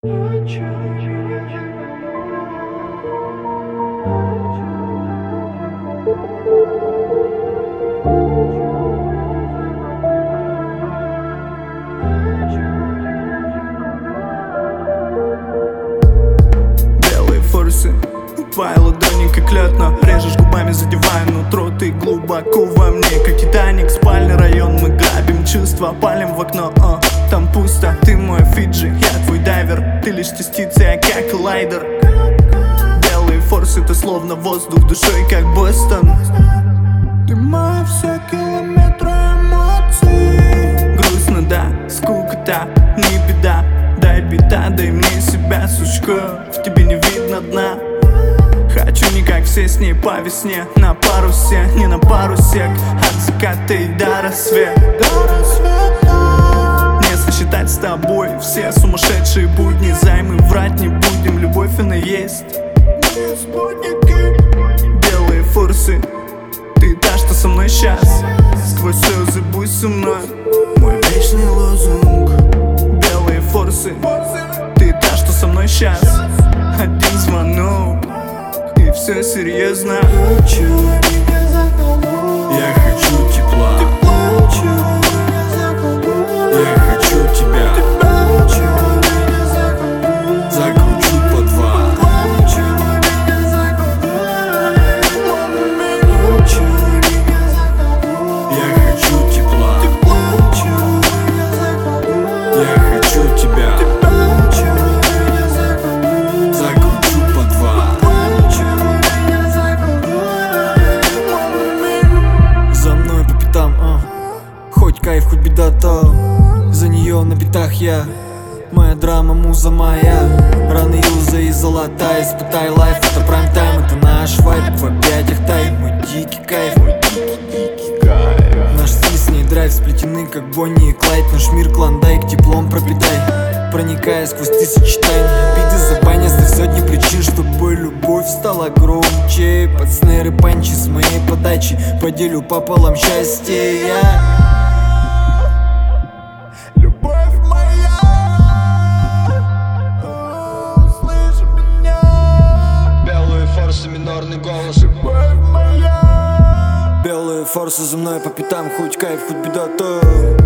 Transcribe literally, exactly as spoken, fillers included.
Белые форсы, твоя ладони как лед, но режешь губами, задевая нутро. Ты глубоко во мне, как Титаник. Спальный район, мы грабим чувства, палим в окно, о, там пусто. Ты мой Фиджи, я твой дайвер. Ты лишь частица, я как коллайдер. Белые форсы, ты словно воздух, душой как Бостон. Ты мои все километры эмоций. Грустно, да, скукота, не беда. Дай бита, дай мне себя, сучка. В тебе не видно дна. Хочу не как все с ней по весне. На парусе, не на парусе. От заката и до рассвета. Не сосчитать с тобой все сумасшедшие будни. Займы врать не будем, любовь она есть. Белые форсы, ты та, что со мной сейчас. Сквозь слезы будь со мной, мой вечный лозунг. Белые форсы, ты та, что со мной сейчас. Один звонок, и все серьезно. Я хочу тепла. Я хочу тебя. Закручу по два. Я хочу тепла. Я хочу тебя. Закручу по два. За мной по пятам, а хоть кайф, хоть беда, то за нее на битах я. Моя драма, муза моя. Раны юза и золотая. Испытай лайф, это прайм-тайм. Это наш вайб, в объятиях тай. Мой дикий кайф, мой дикий, дикий кайф. Наш стиль с ней драйв, сплетены как Бонни и Клайд. Наш мир клондайк, теплом пропитай. Проникая сквозь тысячи тайн. Обиды забань, оставь сотни причин, чтобы любовь стала громче. Под снэры панчи с моей подачи поделю пополам счастье я. Минорный голос. Белые форсы за мной по пятам, хоть кайф, хоть беда, то